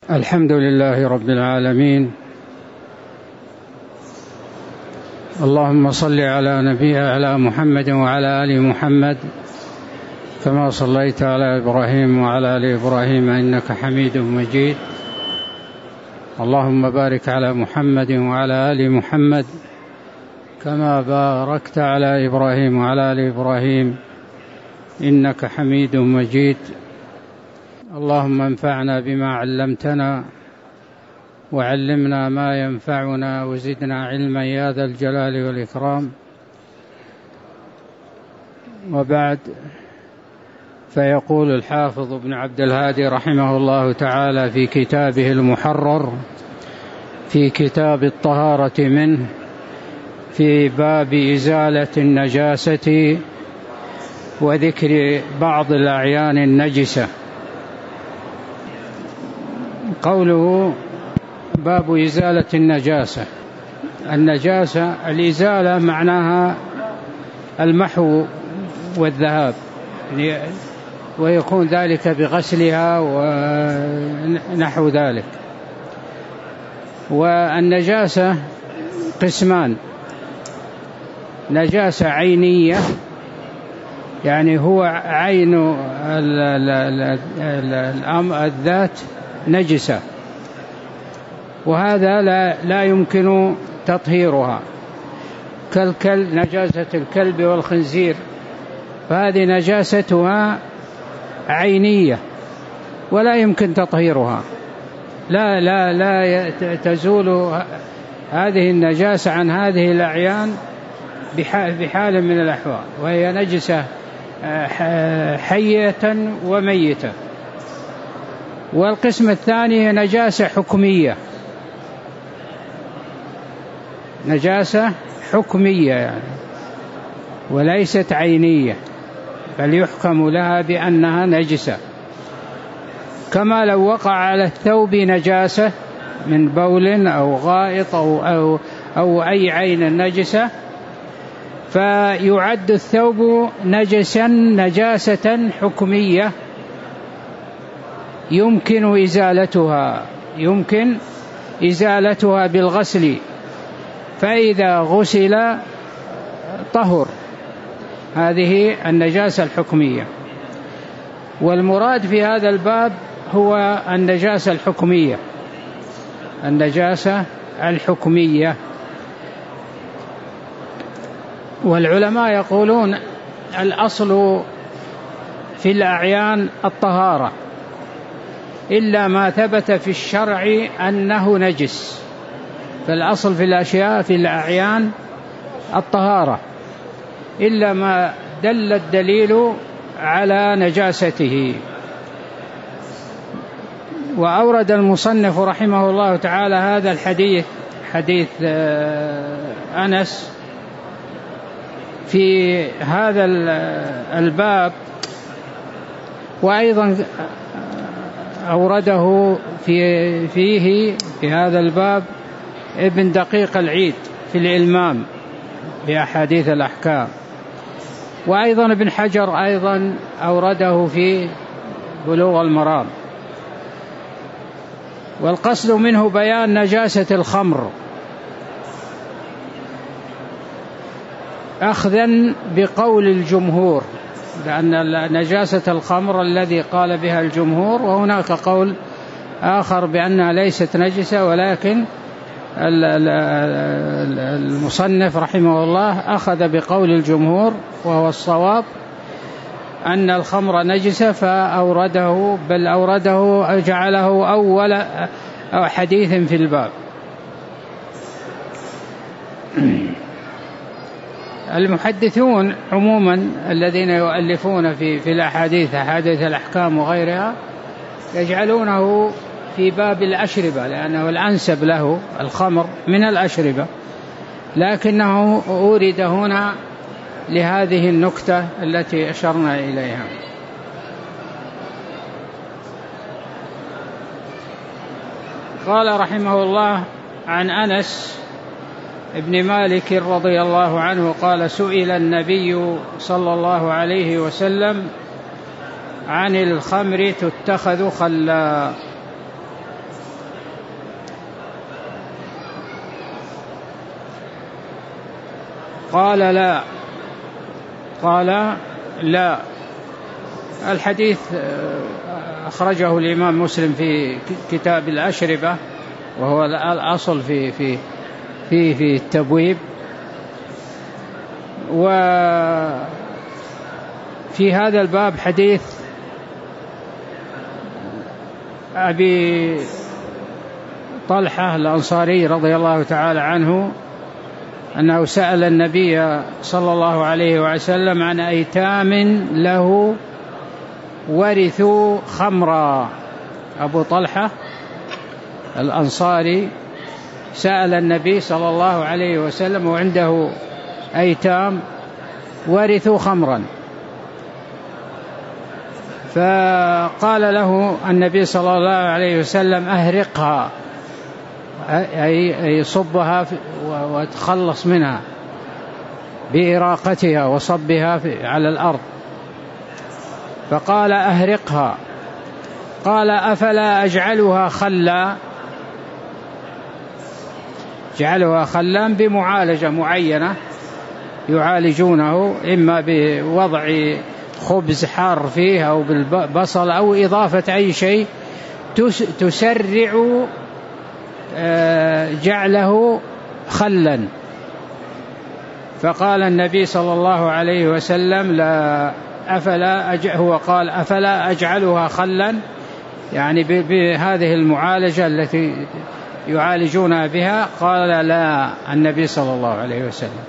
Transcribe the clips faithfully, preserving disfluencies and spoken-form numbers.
الحمد لله رب العالمين، اللهم صل على نبي على محمد وعلى آل محمد كما صليت على إبراهيم وعلى آل إبراهيم إنك حميد مجيد. اللهم بارك على محمد وعلى آل محمد كما باركت على إبراهيم وعلى آل إبراهيم إنك حميد مجيد. اللهم انفعنا بما علمتنا وعلمنا ما ينفعنا وزدنا علما يا ذا الجلال والإكرام. وبعد، فيقول الحافظ ابن عبد الهادي رحمه الله تعالى في كتابه المحرر في كتاب الطهارة منه في باب إزالة النجاسة وذكر بعض الأعيان النجسة. قوله باب إزالة النجاسة، النجاسة الإزالة معناها المحو والذهاب، ويكون ذلك بغسلها ونحو ذلك. والنجاسة قسمان: نجاسة عينية، يعني هو عين الذات نجسة، وهذا لا, لا يمكن تطهيرها، كالكلب، نجاسة الكلب والخنزير، فهذه نجاستها عينية ولا يمكن تطهيرها، لا لا لا تزول هذه النجاسة عن هذه الأعيان بحال من الأحوال، وهي نجسة حية وميتة. والقسم الثاني نجاسة حكمية، نجاسة حكمية يعني وليست عينية، بل يحكم لها بأنها نجسة، كما لو وقع على الثوب نجاسة من بول أو غائط أو, أو, أو أي عين نجسة، فيعد الثوب نجسا نجاسة حكمية يمكن إزالتها يمكن إزالتها بالغسل، فإذا غسل طهر. هذه النجاسة الحكمية. والمراد في هذا الباب هو النجاسة الحكمية، النجاسة الحكمية. والعلماء يقولون الأصل في الأعيان الطهارة، إلا ما ثبت في الشرع أنه نجس، فالأصل في الأشياء في الأعيان الطهارة إلا ما دل الدليل على نجاسته. وأورد المصنف رحمه الله تعالى هذا الحديث، حديث أنس، في هذا الباب، وأيضا أورده في فيه في هذا الباب ابن دقيق العيد في الإلمام بأحاديث الأحكام، وأيضا ابن حجر أيضا أورده في بلوغ المرام. والقصد منه بيان نجاسة الخمر أخذا بقول الجمهور، لأن نجاسة الخمر الذي قال بها الجمهور، وهناك قول آخر بأنها ليست نجسة، ولكن المصنف رحمه الله أخذ بقول الجمهور وهو الصواب أن الخمر نجسة، فأورده بل أورده جعله أول حديث في الباب. المحدثون عموما الذين يؤلفون في في الأحاديث، أحاديث الأحكام وغيرها، يجعلونه في باب الأشربة لأنه الأنسب له، الخمر من الأشربة، لكنه أورد هنا لهذه النكتة التي أشرنا إليها. قال رحمه الله عن أنس ابن مالك رضي الله عنه قال: سئل النبي صلى الله عليه وسلم عن الخمر تتخذ خلا، قال لا قال لا. الحديث أخرجه الإمام مسلم في كتاب الأشربة، وهو الأصل في في في في التبويب. وفي هذا الباب حديث أبي طلحة الأنصاري رضي الله تعالى عنه أنه سأل النبي صلى الله عليه وسلم عن أيتام له ورثوا خمرا. أبو طلحة الأنصاري سأل النبي صلى الله عليه وسلم وعنده أيتام ورثوا خمرا، فقال له النبي صلى الله عليه وسلم أهرقها، أي صبها وتخلص منها بإراقتها وصبها على الأرض. فقال أهرقها. قال أفلا أجعلها خلا، جعلها خلا بمعالجة معينة يعالجونه، إما بوضع خبز حار فيه أو بالبصل أو إضافة أي شيء تسرع جعله خلا. فقال النبي صلى الله عليه وسلم لا أفلا أج... هو قال أفلا أجعلها خلا، يعني بهذه المعالجة التي يعالجونها بها. قال لا النبي صلى الله عليه وسلم.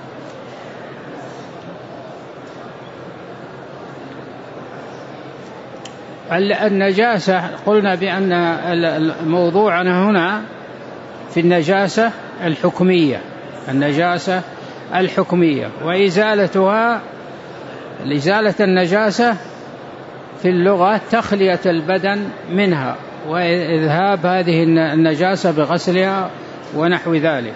النجاسة قلنا بأن موضوعنا هنا في النجاسة الحكمية، النجاسة الحكمية وإزالتها. إزالة النجاسة في اللغة تخلية البدن منها وإذهاب هذه النجاسة بغسلها ونحو ذلك،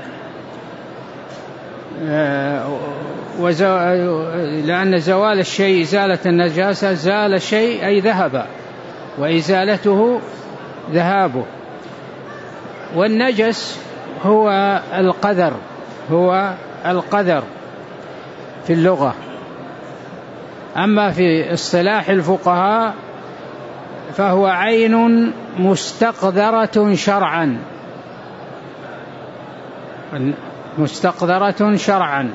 لأن زوال الشيء إزالة النجاسة، زال الشيء أي ذهب، وإزالته ذهابه. والنجس هو القذر، هو القذر في اللغة. أما في اصطلاح الفقهاء فهو عين مستقذرة شرعا، مستقذرة شرعا.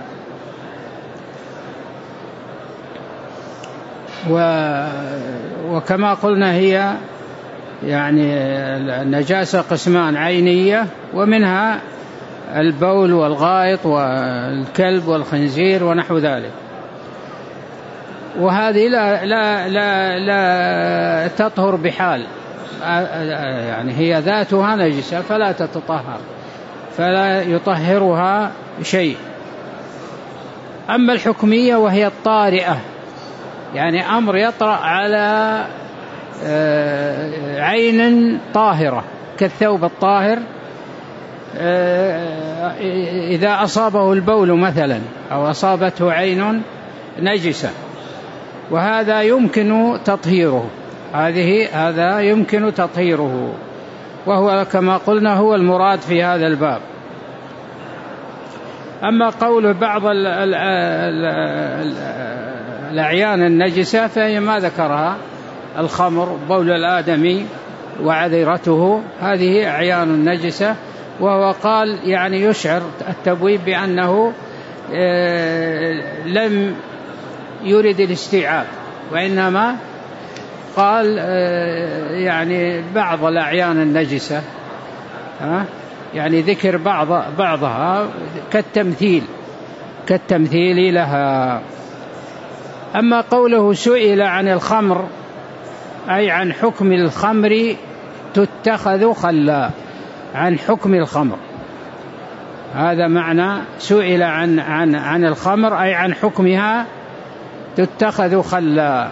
وكما قلنا هي يعني النجاسة قسمان: عينية، ومنها البول والغائط والكلب والخنزير ونحو ذلك، وهذه لا, لا, لا, لا تطهر بحال، يعني هي ذاتها نجسة فلا تتطهر، فلا يطهرها شيء. أما الحكمية وهي الطارئة، يعني أمر يطرأ على عين طاهرة كالثوب الطاهر، إذا أصابه البول مثلا أو أصابته عين نجسة، وهذا يمكن تطهيره، هذه هذا يمكن تطهيره، وهو كما قلنا هو المراد في هذا الباب. أما قول بعض ال ال ال ال الأعيان النجسة فهي ما ذكرها: الخمر، بول الآدمي وعذرته، هذه أعيان النجسة. وهو قال يعني يشعر التبويب بأنه لم يرد الاستيعاب، وإنما قال يعني بعض الأعيان النجسة، يعني ذكر بعض بعضها كالتمثيل كالتمثيل لها. أما قوله سئل عن الخمر أي عن حكم الخمر تتخذ خلا، عن حكم الخمر، هذا معنى سئل عن عن عن الخمر أي عن حكمها تتخذ خلا،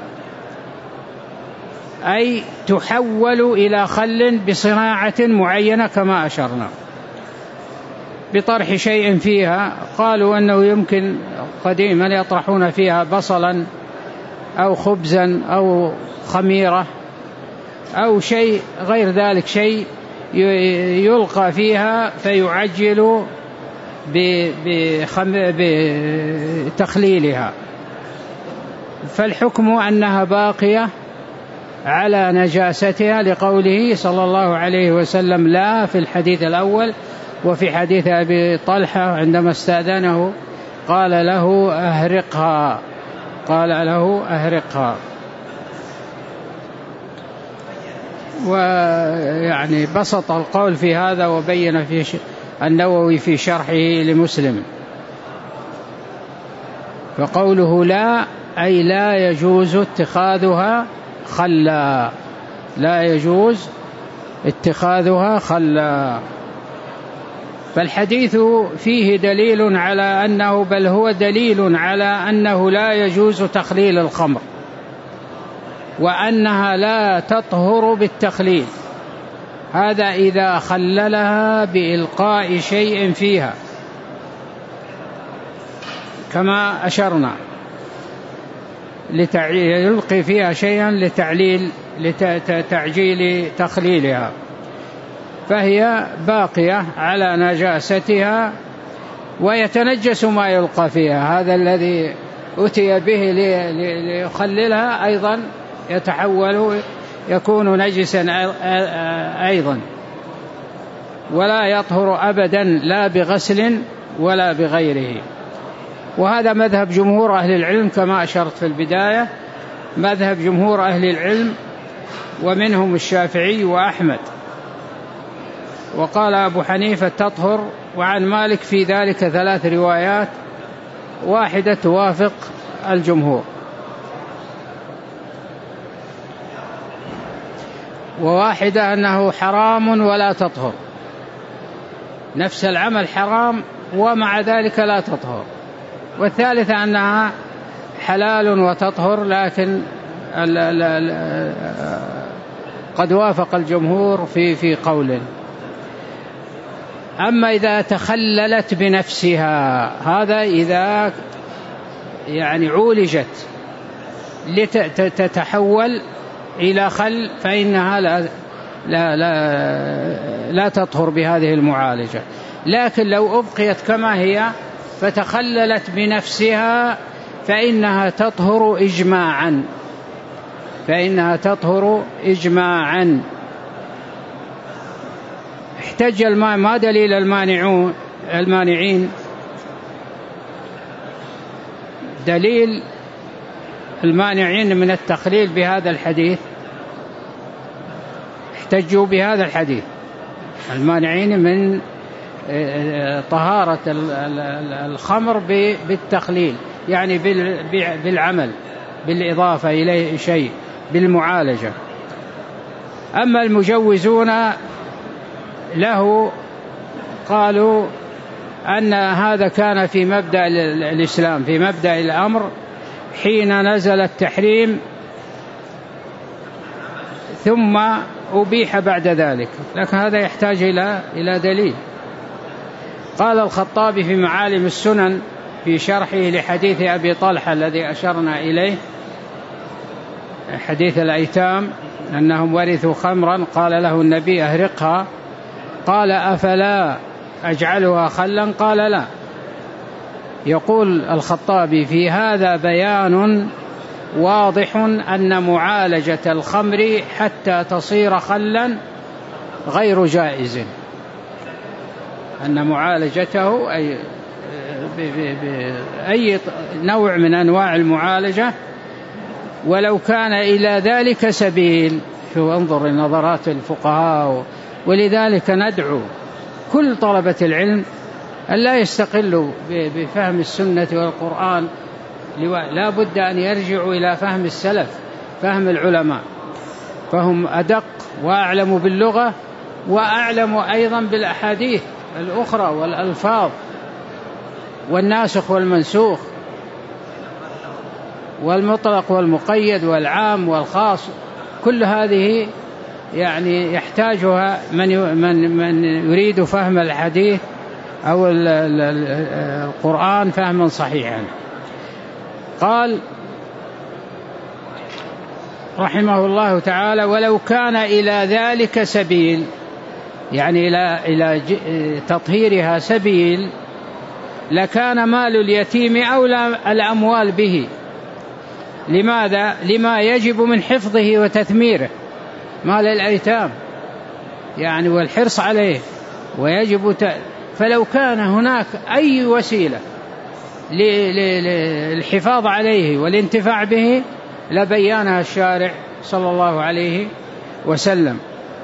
أي تحول إلى خل بصناعة معينة كما أشرنا، بطرح شيء فيها. قالوا أنه يمكن قديما يطرحون فيها بصلا أو خبزا أو خميرة أو شيء غير ذلك، شيء يلقى فيها فيعجل بتخليلها، فالحكم أنها باقية على نجاستها لقوله صلى الله عليه وسلم لا في الحديث الأول. وفي حديث أبي طلحة عندما استأذنه قال له أهرقها، قال له أهرقها. ويعني بسط القول في هذا وبين في النووي في شرحه لمسلم، فقوله لا أي لا يجوز اتخاذها خلا، لا يجوز اتخاذها خلا. فالحديث فيه دليل على أنه بل هو دليل على أنه لا يجوز تخليل الخمر، وأنها لا تطهر بالتخليل، هذا إذا خللها بإلقاء شيء فيها كما أشرنا، يلقي فيها شيئا لتعليل لتعجيل تخليلها، فهي باقية على نجاستها ويتنجس ما يلقى فيها. هذا الذي أتي به ليخللها أيضا يتحول يكون نجسا أيضا، ولا يطهر أبدا لا بغسل ولا بغيره. وهذا مذهب جمهور أهل العلم كما أشرت في البداية، مذهب جمهور أهل العلم ومنهم الشافعي وأحمد. وقال أبو حنيفة تطهر، وعن مالك في ذلك ثلاث روايات، واحدة توافق الجمهور، وواحدة أنه حرام ولا تطهر، نفس العمل حرام ومع ذلك لا تطهر، والثالثة أنها حلال وتطهر لكن قد وافق الجمهور في في قول. أما إذا تخللت بنفسها، هذا إذا يعني عولجت لتتحول إلى خل فإنها لا لا لا, لا تطهر بهذه المعالجة. لكن لو أبقيت كما هي فتخللت بنفسها فإنها تطهر إجماعا، فإنها تطهر إجماعا. احتج الماء ما دليل المانعون المانعين؟ دليل المانعين من التخليل بهذا الحديث، احتجوا بهذا الحديث المانعين من طهارة الخمر بالتخليل، يعني بالعمل بالإضافة إليه شيء بالمعالجة. أما المجوزون له قالوا أن هذا كان في مبدأ الإسلام، في مبدأ الأمر حين نزل التحريم ثم أبيح بعد ذلك، لكن هذا يحتاج إلى إلى دليل. قال الخطابي في معالم السنن في شرحه لحديث أبي طلحة الذي أشرنا إليه، حديث الأيتام أنهم ورثوا خمرا قال له النبي أهرقها، قال أفلا أجعلها خلا؟ قال لا. يقول الخطابي في هذا بيان واضح أن معالجة الخمر حتى تصير خلا غير جائز، أن معالجته أي بأي نوع من أنواع المعالجة ولو كان إلى ذلك سبيل. شو انظر نظرات الفقهاء. ولذلك ندعو كل طلبة العلم أن لا يستقلوا بفهم السنة والقرآن، لا بد أن يرجعوا إلى فهم السلف، فهم العلماء، فهم أدق وأعلم باللغة وأعلم أيضا بالأحاديث الأخرى والألفاظ والناسخ والمنسوخ والمطلق والمقيد والعام والخاص، كل هذه يعني يحتاجها من من من يريد فهم الحديث أو القرآن فهما صحيحا. قال رحمه الله تعالى ولو كان إلى ذلك سبيل، يعني إلى إلى تطهيرها سبيل لكان مال اليتيم أولى الأموال به. لماذا؟ لما يجب من حفظه وتثميره، مال الأيتام يعني والحرص عليه ويجب ت... فلو كان هناك أي وسيلة للحفاظ عليه والانتفاع به لبيانها الشارع صلى الله عليه وسلم،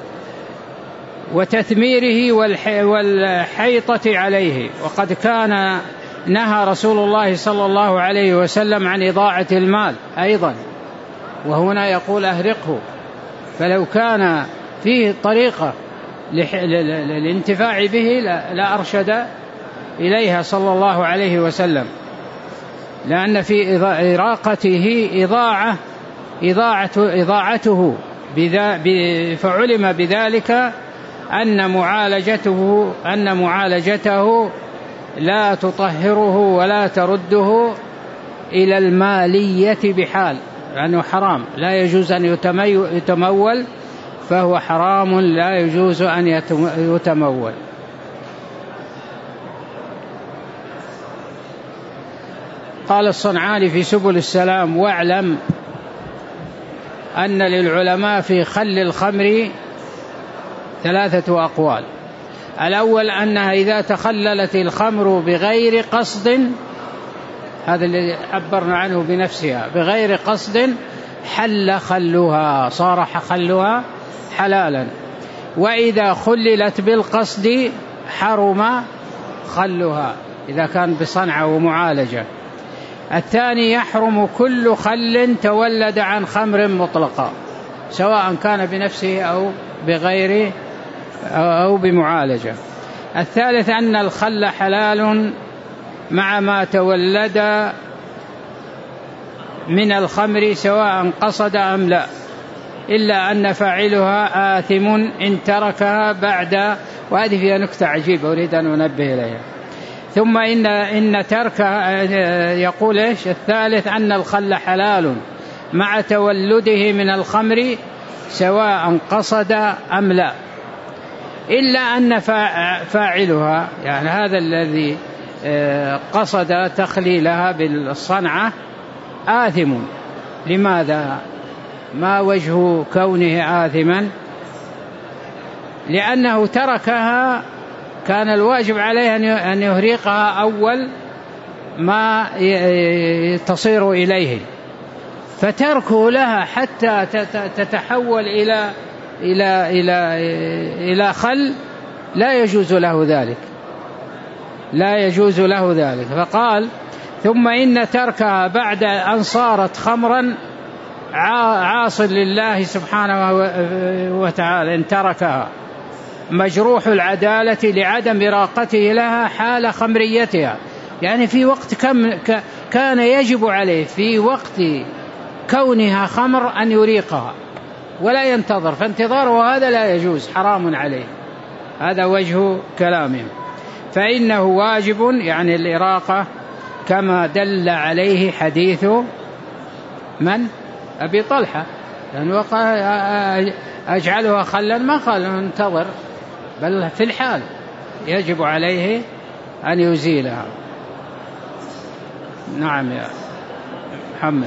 وتثميره والحيطة عليه. وقد كان نهى رسول الله صلى الله عليه وسلم عن إضاعة المال أيضا، وهنا يقول أهرقه. فلو كان فيه طريقة للانتفاع به لا أرشد إليها صلى الله عليه وسلم، لأن في إراقته إضاعة إضاعة إضاعته فعلم بذلك أن معالجته أن معالجته لا تطهره ولا ترده إلى المالية بحال، لأنه حرام لا يجوز أن يتمول، فهو حرام لا يجوز أن يتمول. قال الصنعاني في سبل السلام: واعلم أن للعلماء في خل الخمر ثلاثة أقوال. الأول أنها إذا تخللت الخمر بغير قصد، هذا الذي عبرنا عنه بنفسها، بغير قصد حل خلها، صار خلها حلالا. وإذا خللت بالقصد حرم خلها إذا كان بصنعة ومعالجة. الثاني: يحرم كل خل تولد عن خمر مطلقة سواء كان بنفسه أو بغير أو بمعالجة. الثالث: أن الخل حلال مع ما تولد من الخمر سواء قصد أم لا، إلا أن فاعلها آثم إن تركها بعد. وهذه فيها نكتة عجيبة أريد أن أنبه إليها. ثم إن إن تركها يقول إيش؟ الثالث: أن الخل حلال مع تولده من الخمر سواء قصد أم لا، إلا أن فاعلها يعني هذا الذي قصد تخليلها بالصنعة آثم. لماذا؟ ما وجه كونه آثما؟ لأنه تركها، كان الواجب عليه أن يهريقها أول ما تصير إليه، فتركه لها حتى تتحول إلى إلى إلى إلى خل لا يجوز له ذلك، لا يجوز له ذلك. فقال: ثم إن تركها بعد أن صارت خمرا عاص لله سبحانه وتعالى إن تركها، مجروح العدالة لعدم إراقته لها حال خمريتها، يعني في وقت كم كان يجب عليه في وقت كونها خمر أن يريقها ولا ينتظر، فانتظاره هذا لا يجوز، حرام عليه. هذا وجه كلامهم. فإنه واجب يعني الإراقة كما دل عليه حديث من؟ أبي طلحة، لأنه يعني أجعلها خلا، ما قال انتظر، بل في الحال يجب عليه أن يزيلها. نعم يا محمد.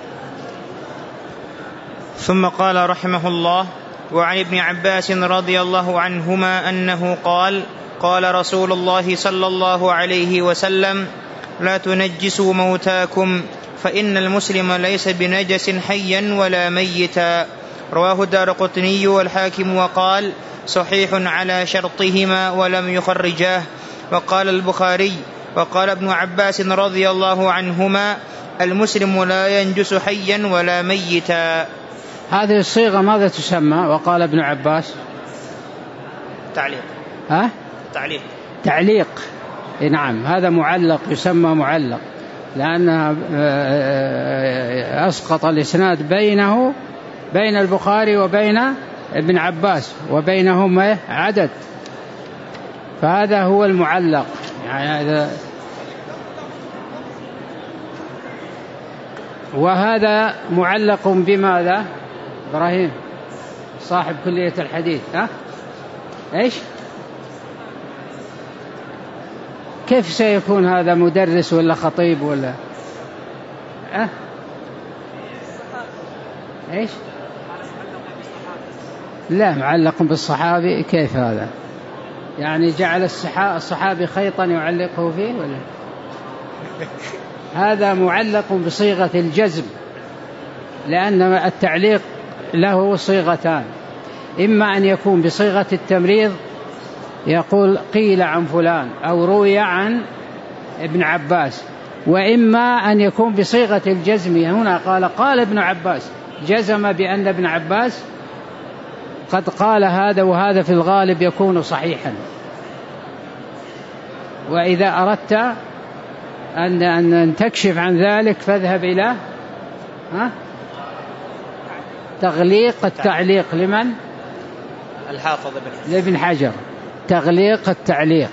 ثم قال رحمه الله: وعن ابن عباس رضي الله عنهما أنه قال: قال رسول الله صلى الله عليه وسلم: لا تنجسوا موتاكم، فإن المسلم ليس بنجس حيا ولا ميتا. رواه الدارقطني والحاكم وقال: صحيح على شرطهما ولم يخرجاه. وقال البخاري: وقال ابن عباس رضي الله عنهما: المسلم لا ينجس حيا ولا ميتا. هذه الصيغة ماذا تسمى؟ وقال ابن عباس تعليق. ها؟ تعليق. تعليق. نعم، هذا معلق، يسمى معلق، لأنها أسقط الإسناد بينه بين البخاري وبين ابن عباس وبينهما عدد، فهذا هو المعلق. يعني هذا، وهذا معلق بماذا؟ إبراهيم صاحب كلية الحديث، ها؟ إيش؟ كيف سيكون هذا مدرس ولا خطيب ولا أه؟ إيش؟ لا، معلق بالصحابي، كيف هذا؟ يعني جعل الصحابي خيطا يعلقه فيه ولا؟ هذا معلق بصيغة الجزم، لأن التعليق له صيغتان، إما أن يكون بصيغة التمريض يقول قيل عن فلان أو روي عن ابن عباس، وإما أن يكون بصيغة الجزم. هنا قال قال ابن عباس، جزم بأن ابن عباس قد قال هذا، وهذا في الغالب يكون صحيحا. وإذا أردت أن أن تكشف عن ذلك فاذهب إلى ها تغليق التعليق لمن؟ الحافظ لابن حجر، تغليق التعليق.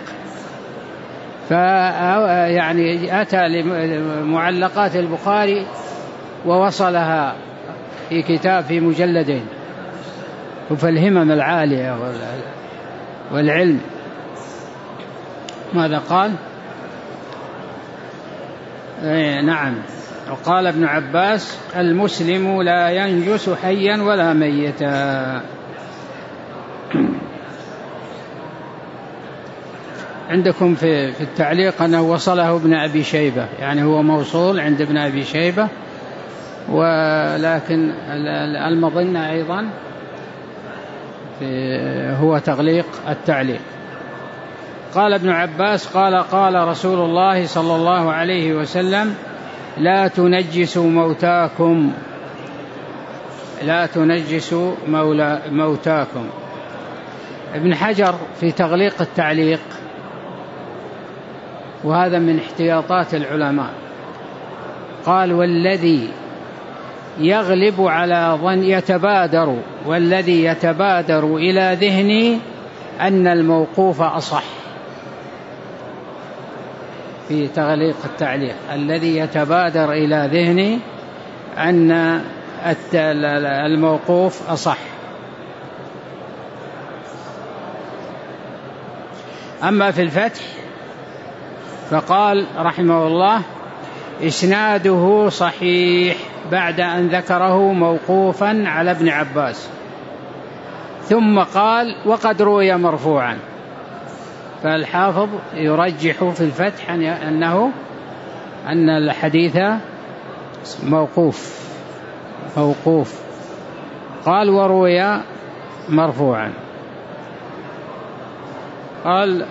فيعني أتى لمعلقات البخاري ووصلها في كتاب في مجلدين، وفي الهمم العالية والعلم. ماذا قال؟ إيه نعم. وقال ابن عباس المسلم لا ينجس حيا ولا ميتا. عندكم في في التعليق أنه وصله ابن أبي شيبة، يعني هو موصول عند ابن أبي شيبة، ولكن المظنة أيضا هو تغليق التعليق. قال ابن عباس قال قال رسول الله صلى الله عليه وسلم لا تنجسوا موتاكم، لا تنجسوا موتاكم. ابن حجر في تغليق التعليق، وهذا من احتياطات العلماء، قال والذي يغلب على ظن يتبادر والذي يتبادر إلى ذهني أن الموقوف أصح. في تغليق التعليق الذي يتبادر إلى ذهني أن الموقوف أصح. أما في الفتح فقال رحمه الله إسناده صحيح بعد أن ذكره موقوفا على ابن عباس، ثم قال وقد روي مرفوعا. فالحافظ يرجح في الفتح أنه أن الحديث موقوف موقوف قال وروي مرفوعا. قال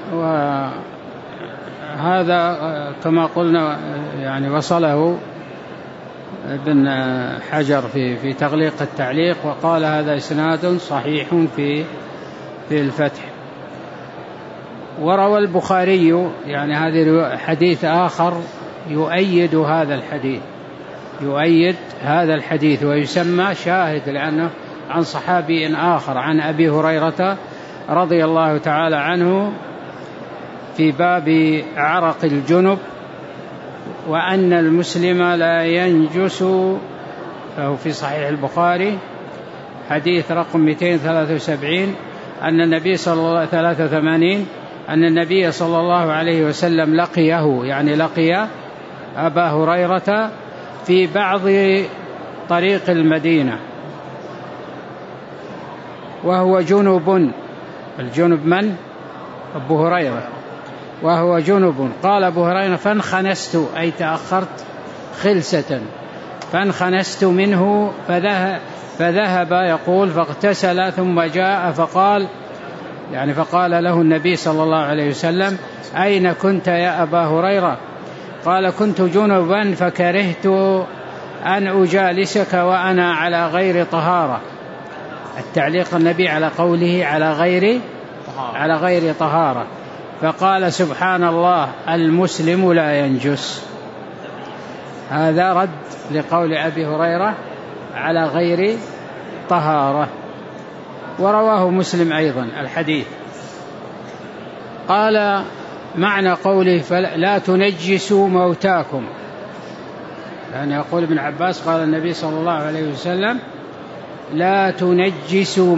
وهذا كما قلنا يعني وصله ابن حجر في في تغليق التعليق، وقال هذا إسناد صحيح في في الفتح. وروى البخاري يعني هذا حديث آخر يؤيد هذا الحديث يؤيد هذا الحديث ويسمى شاهد، لأنه عن صحابي آخر عن أبي هريرة رضي الله تعالى عنه في باب عرق الجنب، وأن المسلم لا ينجس، فهو في صحيح البخاري حديث رقم مئتين وثلاثة وسبعين أن النبي صلى الله عليه ثلاثة وثمانين أن النبي صلى الله عليه وسلم لقيه، يعني لقي أبا هريرة في بعض طريق المدينة وهو جنب. الجنب من؟ أبو هريرة، وهو جنب. قال أبو هريرة فانخنست، أي تأخرت خلسة، فانخنست منه فذهب, فذهب يقول فاغتسل ثم جاء فقال يعني فقال له النبي صلى الله عليه وسلم أين كنت يا أبا هريرة؟ قال كنت جنبا فكرهت أن أجالسك وأنا على غير طهارة. التعليق النبي على قوله على غير على غير طهارة. فقال سبحان الله المسلم لا ينجس. هذا رد لقول أبي هريرة على غير طهارة. ورواه مسلم أيضا الحديث. قال معنى قوله فلا تنجسوا موتاكم، لأن يقول ابن عباس قال النبي صلى الله عليه وسلم لا تنجسوا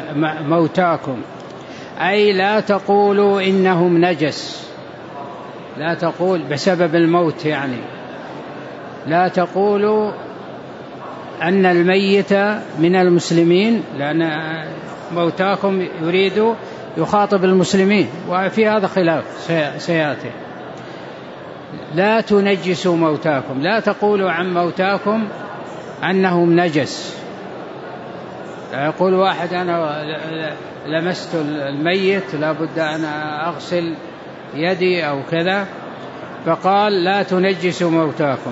موتاكم، أي لا تقولوا إنهم نجس، لا تقول بسبب الموت، يعني لا تقولوا أن الميت من المسلمين، لأن موتاكم يريد يخاطب المسلمين، وفي هذا خلاف سيأتي. لا تنجسوا موتاكم، لا تقولوا عن موتاكم أنهم نجس. لا يقول واحد أنا لمست الميت لابد أن أغسل يدي أو كذا، فقال لا تنجسوا موتاكم.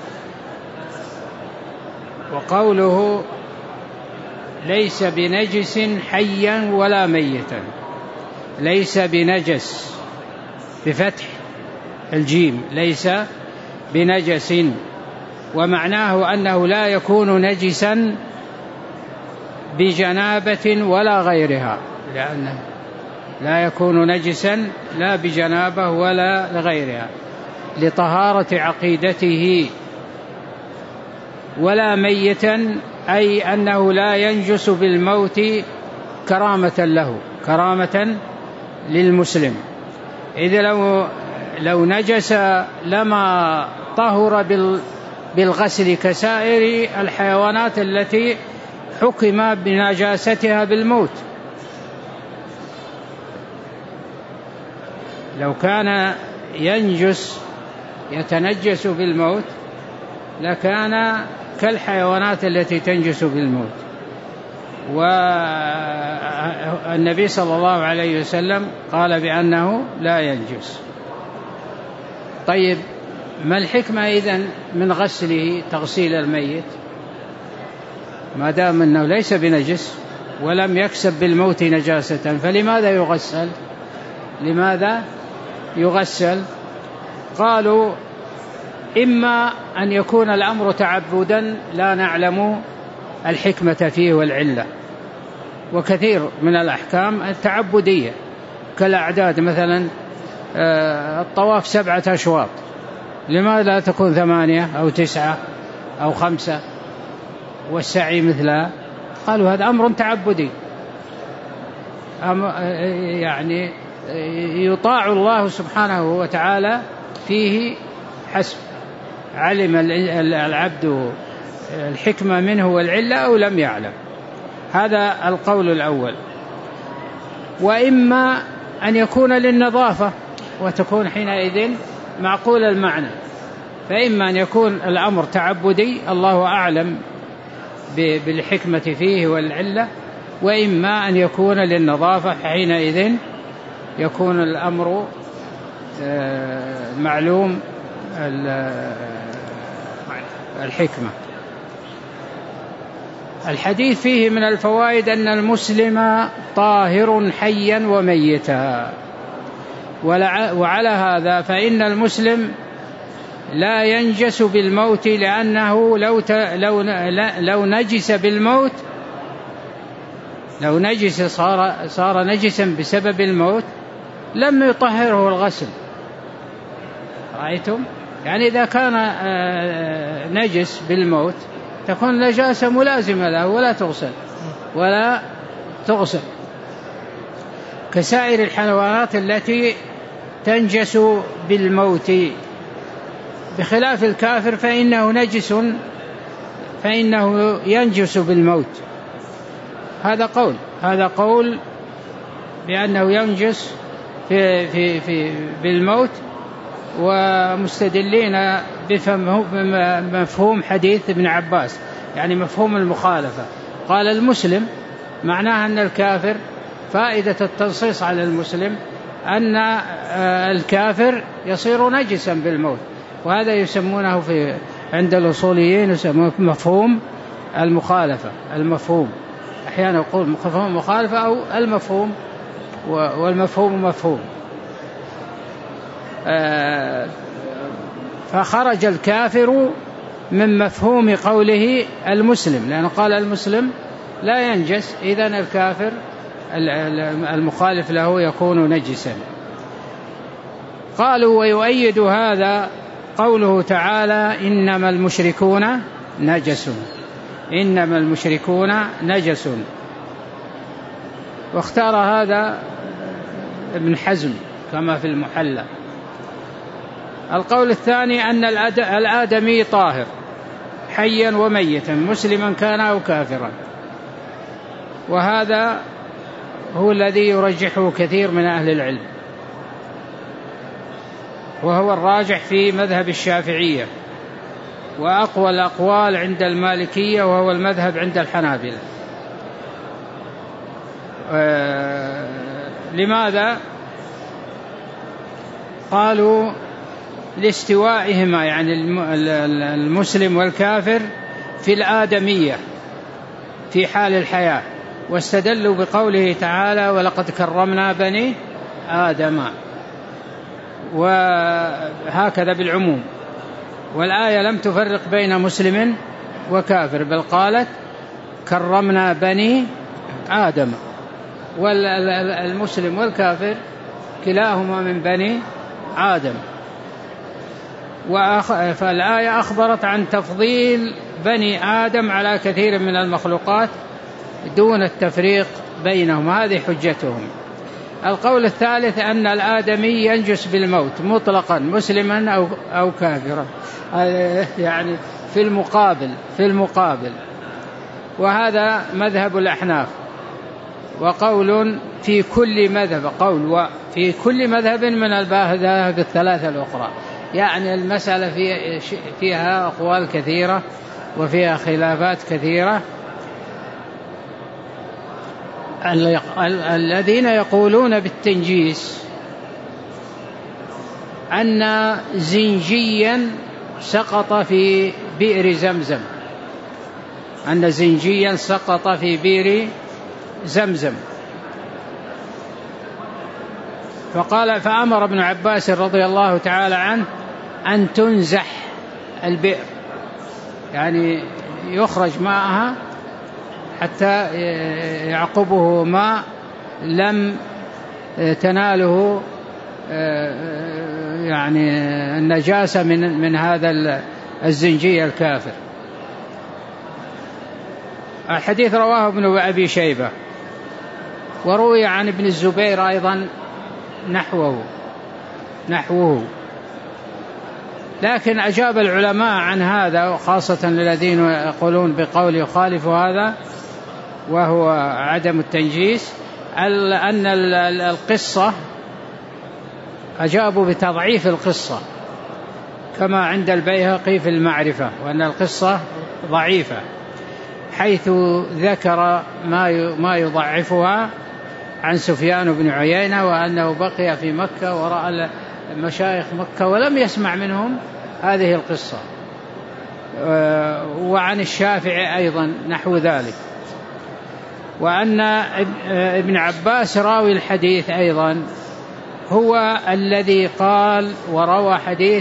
وقوله ليس بنجس حيا ولا ميتا، ليس بنجس بفتح الجيم، ليس بنجس، ومعناه أنه لا يكون نجسا بجنابة ولا غيرها، لأنه لا يكون نجسا لا بجنابه ولا لغيرها لطهارة عقيدته، ولا ميتا أي أنه لا ينجس بالموت كرامة له، كرامة للمسلم. إذا لو لو نجس لما طهر بالغسل كسائر الحيوانات التي حكم بنجاستها بالموت. لو كان ينجس يتنجس بالموت لكان كالحيوانات التي تنجس بالموت. والنبي صلى الله عليه وسلم قال بأنه لا ينجس. طيب ما الحكمة إذن من غسله تغسيل الميت ما دام أنه ليس بنجس ولم يكسب بالموت نجاسة، فلماذا يغسل؟ لماذا يغسل؟ قالوا إما أن يكون الأمر تعبدا لا نعلم الحكمة فيه والعلة، وكثير من الأحكام التعبدية كالأعداد، مثلا الطواف سبعة أشواط، لماذا لا تكون ثمانية أو تسعة أو خمسة؟ والسعي مثلها، قالوا هذا أمر تعبدي، يعني يطاع الله سبحانه وتعالى فيه حسب، علم العبد الحكمة منه والعلة أو لم يعلم. هذا القول الأول. وإما أن يكون للنظافة وتكون حينئذ معقول المعنى، فإما أن يكون الأمر تعبدي الله أعلم بالحكمة فيه والعلة، وإما أن يكون للنظافة، حينئذ يكون الأمر معلوم الحكمة. الحديث فيه من الفوائد أن المسلم طاهر حيا وميتا، وعلى هذا فإن المسلم لا ينجس بالموت، لأنه لو لو لو نجس بالموت لو نجس صار صار نجسا بسبب الموت لم يطهره الغسل. رأيتم؟ يعني إذا كان نجس بالموت تكون نجاسة ملازمة له ولا تغسل ولا تغسل كسائر الحيوانات التي تنجس بالموت، بخلاف الكافر فإنه نجس، فإنه ينجس بالموت. هذا قول هذا قول بأنه ينجس في في في بالموت، ومستدلين بمفهوم حديث ابن عباس، يعني مفهوم المخالفة. قال المسلم معناها أن الكافر، فائدة التنصيص على المسلم أن الكافر يصير نجسا بالموت، وهذا يسمونه في عند الأصوليين يسمونه مفهوم المخالفة. المفهوم أحيانا يقول مفهوم المخالفة أو المفهوم، والمفهوم مفهوم. فخرج الكافر من مفهوم قوله المسلم، لأنه قال المسلم لا ينجس، إذن الكافر المخالف له يكون نجسا. قالوا ويؤيد هذا قوله تعالى إنما المشركون نجس، إنما المشركون نجس. واختار هذا ابن حزم كما في المحلى، القول الثاني أن الآدمي طاهر حيا وميتا مسلما كان أو كافرا، وهذا هو الذي يرجحه كثير من أهل العلم، وهو الراجح في مذهب الشافعية، وأقوى الأقوال عند المالكية، وهو المذهب عند الحنابلة. آه لماذا؟ قالوا لاستوائهما، يعني المسلم والكافر في الآدمية في حال الحياة، واستدلوا بقوله تعالى ولقد كرمنا بني آدم، وهكذا بالعموم. والآية لم تفرق بين مسلم وكافر، بل قالت كرمنا بني آدم، والمسلم والكافر كلاهما من بني آدم. فالآية أخبرت عن تفضيل بني آدم على كثير من المخلوقات دون التفريق بينهم، هذه حجتهم. القول الثالث أن الآدمي ينجس بالموت مطلقا مسلما أو أو كافرا، يعني في المقابل في المقابل وهذا مذهب الأحناف. وقول في كل مذهب، قول وفي كل مذهب من المذاهب الثلاثة الأخرى، يعني المسألة فيها أقوال كثيرة وفيها خلافات كثيرة. الذين يقولون بالتنجيس أن زنجيا سقط في بئر زمزم، أن زنجيا سقط في بئر زمزم، فقال فأمر ابن عباس رضي الله تعالى عنه أن تنزح البئر، يعني يخرج ماءها حتى يعقبه ماء لم تناله يعني النجاسة من من هذا الزنجي الكافر. الحديث رواه ابن أبي شيبة، وروي عن ابن الزبير أيضا نحوه نحوه لكن أجاب العلماء عن هذا، وخاصة الذين يقولون بقول يخالف هذا وهو عدم التنجيس، أن القصة أجابوا بتضعيف القصة كما عند البيهقي في المعرفة، وأن القصة ضعيفة حيث ذكر ما يضعفها عن سفيان بن عيينة، وأنه بقي في مكة ورأى مشايخ مكة ولم يسمع منهم هذه القصة، وعن الشافعي أيضا نحو ذلك. وأن ابن عباس راوي الحديث أيضا هو الذي قال وروى حديث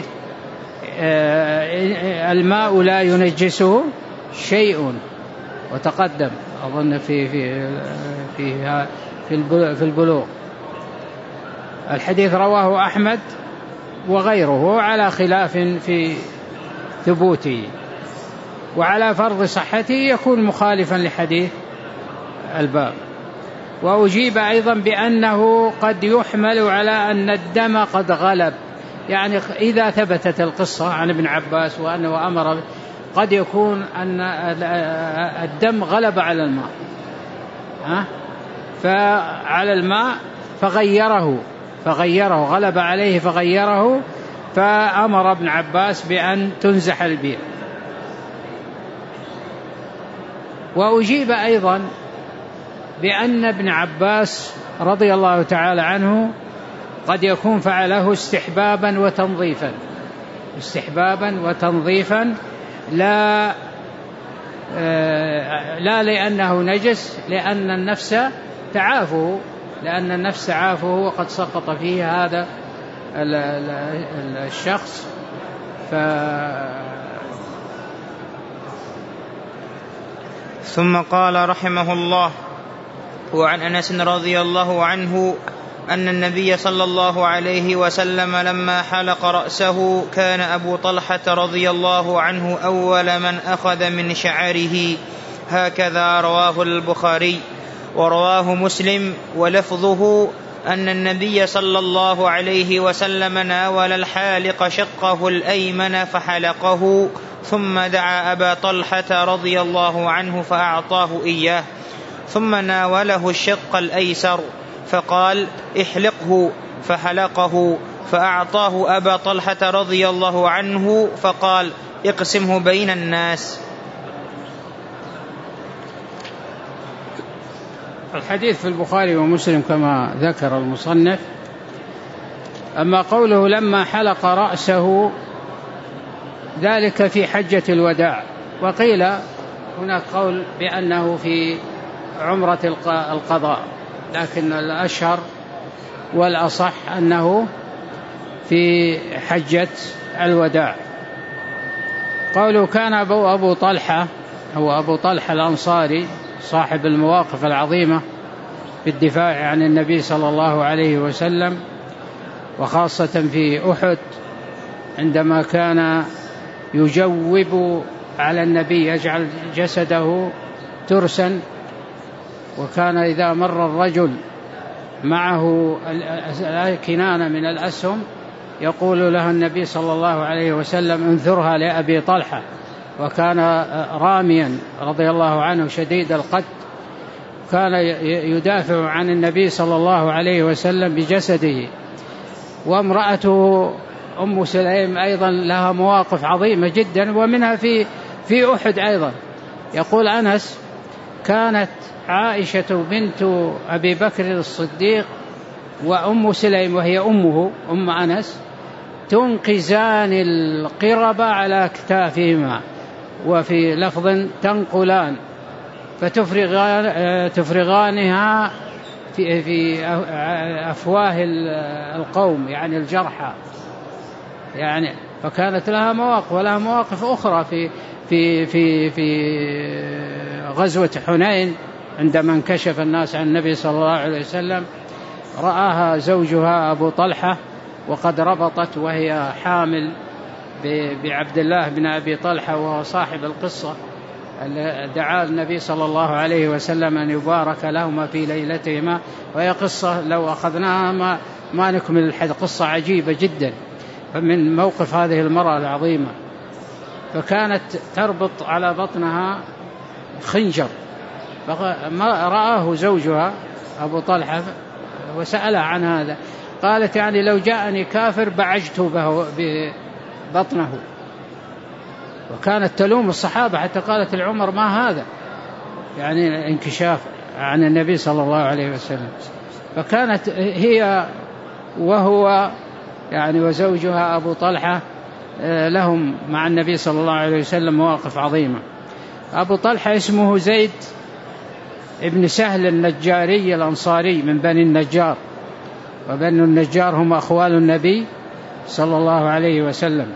الماء لا ينجسه شيء، وتقدم أظن في في في في البلوغ. الحديث رواه أحمد وغيره على خلاف في ثبوته، وعلى فرض صحته يكون مخالفا لحديث الباب. وأجيب أيضا بأنه قد يحمل على أن الدم قد غلب، يعني إذا ثبتت القصة عن ابن عباس وأنه أمر، قد يكون أن الدم غلب على الماء ها فعلى الماء فغيره فغيره غلب عليه فغيره، فأمر ابن عباس بأن تنزح البئر. وأجيب أيضا بأن ابن عباس رضي الله تعالى عنه قد يكون فعله استحبابا وتنظيفا استحبابا وتنظيفا لا لا لأنه نجس، لأن النفس تعافه لأن النفس تعافه وقد سقط فيه هذا الشخص. ف ثم قال رحمه الله: وعن أنس رضي الله عنه أن النبي صلى الله عليه وسلم لما حلق رأسه كان أبو طلحة رضي الله عنه أول من أخذ من شعره، هكذا رواه البخاري. ورواه مسلم ولفظه أن النبي صلى الله عليه وسلم ناول الحالق شقه الأيمن فحلقه، ثم دعا أبا طلحة رضي الله عنه فأعطاه إياه، ثم ناوله الشق الأيسر فقال احلقه، فحلقه، فأعطاه أبا طلحة رضي الله عنه فقال اقسمه بين الناس. الحديث في البخاري ومسلم كما ذكر المصنف. أما قوله لما حلق رأسه ذلك في حجة الوداع، وقيل هناك قول بأنه في عمرة القضاء، لكن الأشهر والأصح أنه في حجة الوداع. قوله كان أبو, أبو طلحة هو أبو طلحة الأنصاري صاحب المواقف العظيمة في الدفاع عن النبي صلى الله عليه وسلم، وخاصة في أحد عندما كان يجوب على النبي يجعل جسده ترسا، وكان إذا مر الرجل معه كنانة من الأسهم يقول له النبي صلى الله عليه وسلم انذرها لأبي طلحة، وكان راميا رضي الله عنه شديد القد، كان يدافع عن النبي صلى الله عليه وسلم بجسده. وامرأته أم سليم أيضا لها مواقف عظيمة جدا، ومنها في في أحد أيضا. يقول أنس كانت عائشة بنت أبي بكر الصديق وأم سليم وهي أمه أم أنس تنقزان القرب على أكتافهما، وفي لفظ تنقلان، فتفرغان تفرغانها في في أفواه القوم يعني الجرحى يعني. فكانت لها مواقف، ولها مواقف أخرى في في في في غزوة حنين عندما انكشف الناس عن النبي صلى الله عليه وسلم، رآها زوجها أبو طلحة وقد ربطت وهي حامل بعبد الله بن أبي طلحة وهو صاحب القصة، دعا النبي صلى الله عليه وسلم أن يبارك لهما في ليلتهما. وهي قصة لو أخذناها ما, ما نكمل الحديث، قصة عجيبة جدا من موقف هذه المرأة العظيمة. فكانت تربط على بطنها خنجر، فرآه زوجها أبو طلحة وسألها عن هذا، قالت يعني لو جاءني كافر بعجت ببطنه. وكانت تلوم الصحابة حتى قالت لعمر ما هذا، يعني انكشاف عن النبي صلى الله عليه وسلم. فكانت هي وهو يعني وزوجها أبو طلحة لهم مع النبي صلى الله عليه وسلم مواقف عظيمة. أبو طلحة اسمه زيد ابن سهل النجاري الأنصاري من بني النجار، وبني النجار هم أخوال النبي صلى الله عليه وسلم.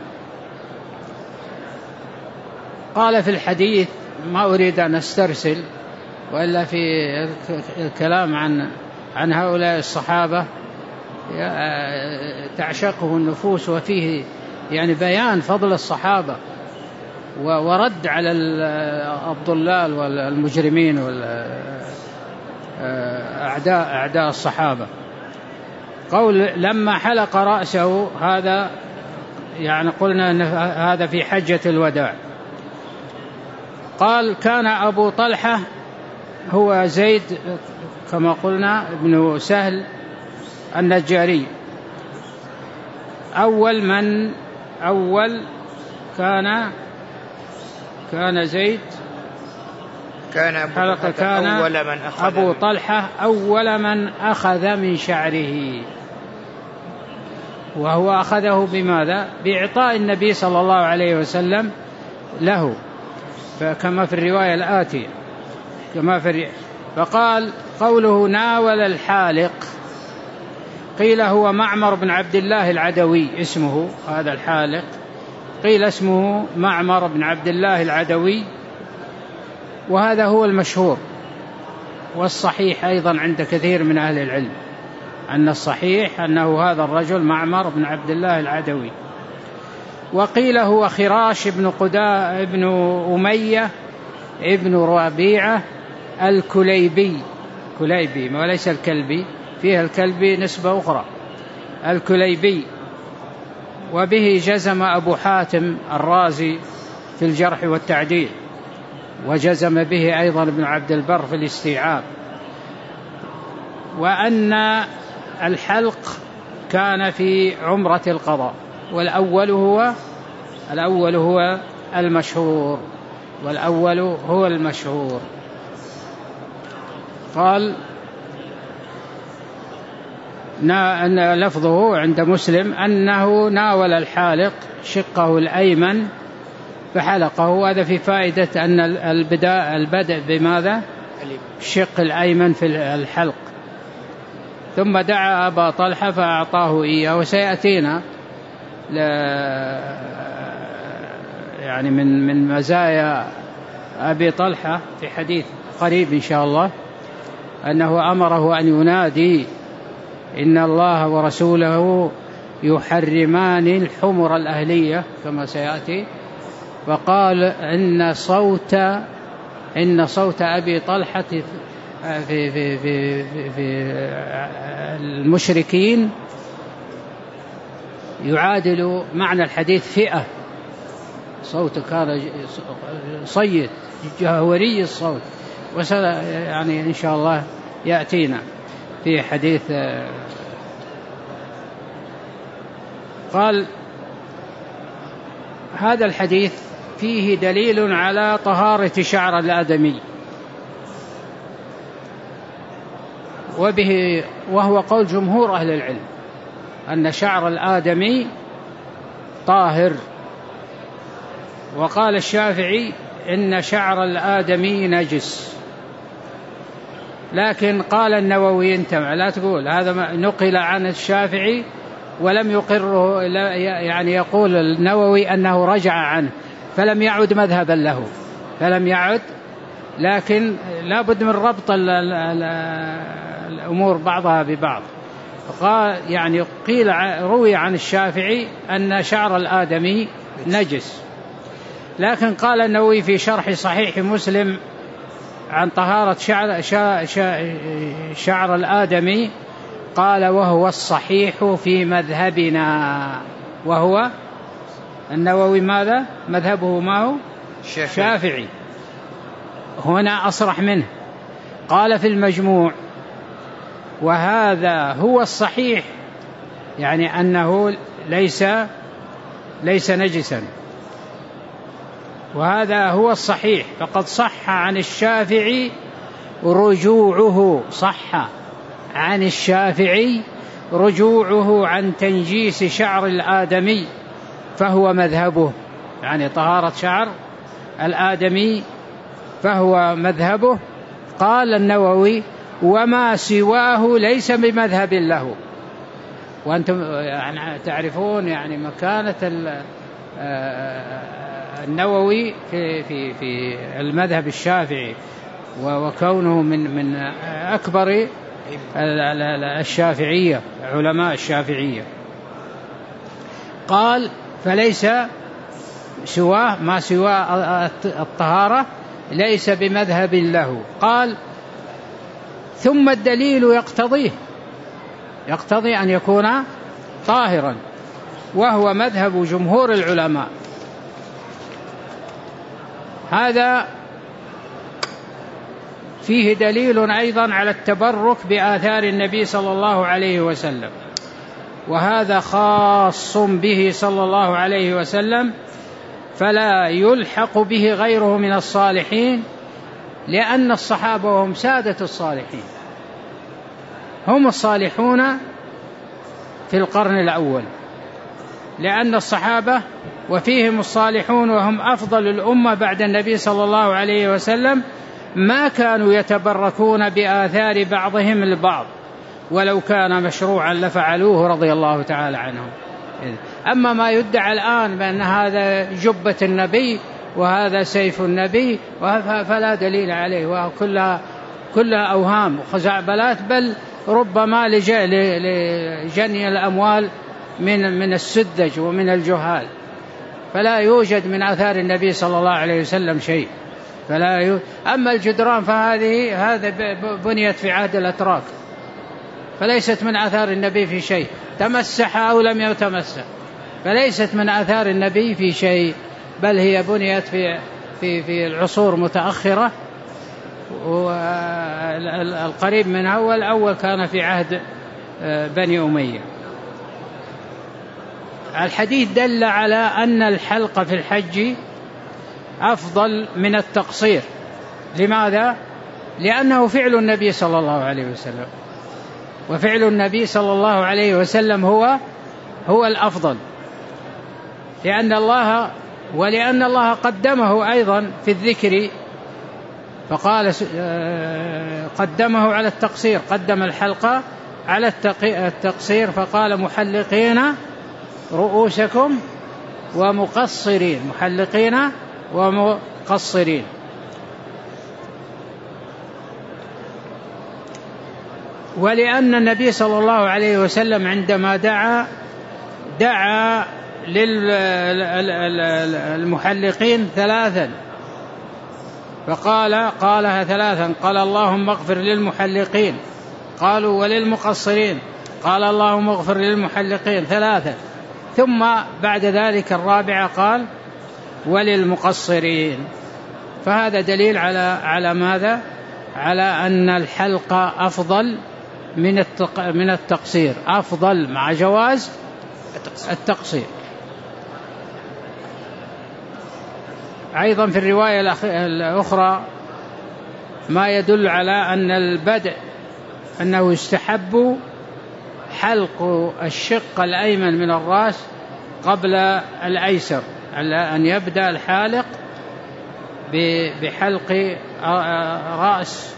قال في الحديث ما أريد أن أسترسل وإلا في الكلام عن عن هؤلاء الصحابة تعشقه النفوس، وفيه يعني بيان فضل الصحابة ورد على الضلال والمجرمين والأعداء أعداء الصحابة. قول لما حلق رأسه هذا يعني قلنا أن هذا في حجة الوداع. قال كان أبو طلحة هو زيد كما قلنا ابن سهل النجاري، أول من أول كان كان زيد كان أبو حلق كان أول من أخذ أبو طلحة أول من أخذ من شعره، وهو أخذه بماذا؟ بإعطاء النبي صلى الله عليه وسلم له، فكما في الرواية الآتية كما في الرواية. فقال قوله ناول الحالق، قيل هو معمر بن عبد الله العدوي اسمه هذا الحالق، قيل اسمه معمر بن عبد الله العدوي، وهذا هو المشهور. والصحيح أيضا عند كثير من أهل العلم أن الصحيح أنه هذا الرجل معمر بن عبد الله العدوي. وقيل هو خراش بن قدا ابن أمية ابن ربيعة الكليبي، كليبي وليس الكلبي، فيها الكلبي نسبة أخرى الكليبي. وبه جزم أبو حاتم الرازي في الجرح والتعديل، وجزم به أيضا ابن عبد البر في الاستيعاب. وأن الحلق كان في عمرة القضاء، والأول هو الأول هو المشهور والأول هو المشهور. قال أن لفظه عند مسلم أنه ناول الحالق شقه الأيمن فحلقه. وهذا في فائدة أن البدء البدء بماذا؟ الشق الأيمن في الحلق. ثم دعا أبا طلحة فأعطاه إياه. وسيأتينا يعني من من مزايا أبي طلحة في حديث قريب إن شاء الله أنه أمره أن ينادي إن الله ورسوله يحرمان الحمر الأهلية كما سيأتي. فقال إن صوت إن صوت أبي طلحة في في في في, في المشركين يعادل معنى الحديث فئة. صوت كان صيد جهوري الصوت، يعني إن شاء الله يأتينا في حديث. قال هذا الحديث فيه دليل على طهارة شعر الآدمي، وبه وهو قول جمهور أهل العلم أن شعر الآدمي طاهر. وقال الشافعي إن شعر الآدمي نجس، لكن قال النووي انتبه لا تقول هذا نقل عن الشافعي ولم يقره، يعني يقول النووي أنه رجع عنه فلم يعد مذهبا له فلم يعد لكن لا بد من ربط الأمور بعضها ببعض. قال يعني قيل روي عن الشافعي أن شعر الآدمي نجس، لكن قال النووي في شرح صحيح مسلم عن طهارة شعر, شعر, شعر الآدمي قال وهو الصحيح في مذهبنا. وهو النووي ماذا؟ مذهبه ما هو؟ شافعي. هنا أصرح منه. قال في المجموع وهذا هو الصحيح، يعني أنه ليس ليس نجسا، وهذا هو الصحيح. فقد صح عن الشافعي رجوعه صح عن الشافعي رجوعه عن تنجيس شعر الآدمي فهو مذهبه، يعني طهارة شعر الآدمي فهو مذهبه. قال النووي وما سواه ليس بمذهب له. وأنتم يعني تعرفون يعني مكانة النووي في في في المذهب الشافعي، وكونه من من أكبر الشافعية علماء الشافعية. قال فليس سواه ما سوى الطهارة ليس بمذهب له. قال ثم الدليل يقتضيه يقتضي أن يكون طاهرا، وهو مذهب جمهور العلماء. هذا فيه دليل أيضا على التبرك بآثار النبي صلى الله عليه وسلم، وهذا خاص به صلى الله عليه وسلم، فلا يلحق به غيره من الصالحين، لأن الصحابة هم سادة الصالحين، هم الصالحون في القرن الأول، لأن الصحابة وفيهم الصالحون وهم أفضل الأمة بعد النبي صلى الله عليه وسلم ما كانوا يتبركون بآثار بعضهم البعض، ولو كان مشروعا لفعلوه رضي الله تعالى عنهم. أما ما يدعى الآن بأن هذا جبة النبي وهذا سيف النبي فلا دليل عليه، وكلها كلها أوهام وخزعبلات، بل ربما لجني الأموال من من السذج ومن الجهال، فلا يوجد من آثار النبي صلى الله عليه وسلم شيء. فلا يوجد. أما الجدران فهذه هذا بنيت في عهد الأتراك، فليست من آثار النبي في شيء، تمسح أو لم يتمسح فليست من آثار النبي في شيء، بل هي بنيت في في في العصور متأخرة، والقريب منها والأول كان في عهد بني أمية. الحديث دل على أن الحلق في الحج أفضل من التقصير. لماذا؟ لأنه فعل النبي صلى الله عليه وسلم، وفعل النبي صلى الله عليه وسلم هو هو الأفضل، لأن الله ولأن الله قدمه أيضا في الذكر، فقال قدمه على التقصير، قدم الحلقة على التقصير، فقال محلقين رؤوسكم ومقصرين، محلقين ومقصرين. ولأن النبي صلى الله عليه وسلم عندما دعا دعا للمحلقين ثلاثا، فقال قالها ثلاثا، قال اللهم اغفر للمحلقين، قالوا وللمقصرين، قال اللهم اغفر للمحلقين ثلاثا، ثم بعد ذلك الرابعة قال وللمقصرين. فهذا دليل على على ماذا؟ على أن الحلق أفضل من من التقصير، أفضل مع جواز التقصير. أيضا في الرواية الأخرى ما يدل على أن البدء أنه يستحب حلق الشق الأيمن من الرأس قبل الأيسر، على أن يبدأ الحالق بحلق رأس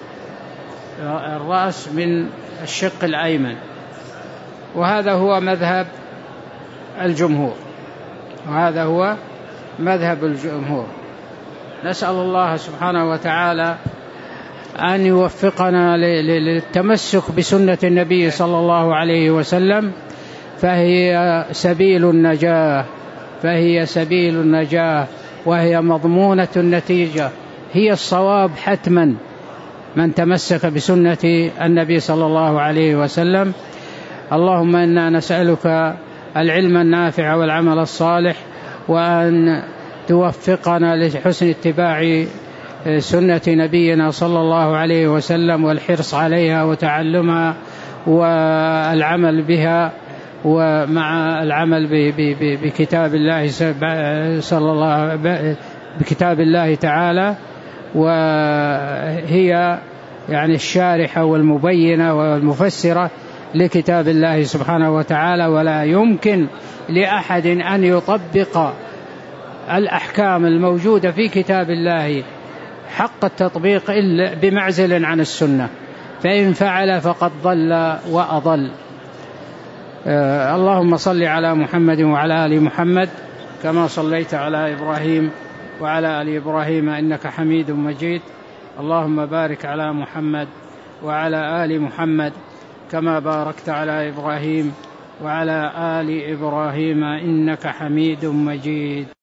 الرأس من الشق الأيمن، وهذا هو مذهب الجمهور، وهذا هو مذهب الجمهور. نسأل الله سبحانه وتعالى أن يوفقنا للتمسك بسنة النبي صلى الله عليه وسلم، فهي سبيل النجاة، فهي سبيل النجاة وهي مضمونة النتيجة، هي الصواب حتما من تمسك بسنة النبي صلى الله عليه وسلم. اللهم إنا نسألك العلم النافع والعمل الصالح، وأن توفقنا لحسن اتباع سنة نبينا صلى الله عليه وسلم، والحرص عليها وتعلمها والعمل بها، ومع العمل بكتاب الله صلى الله بكتاب الله تعالى، وهي يعني الشارحة والمبينة والمفسرة لكتاب الله سبحانه وتعالى. ولا يمكن لأحد أن يطبق الأحكام الموجودة في كتاب الله حق التطبيق إلا بمعزل عن السنة، فإن فعل فقد ضل وأضل. آه اللهم صل على محمد وعلى آل محمد كما صليت على إبراهيم وعلى آل إبراهيم إنك حميد مجيد. اللهم بارك على محمد وعلى آل محمد كما باركت على إبراهيم وعلى آل إبراهيم إنك حميد مجيد.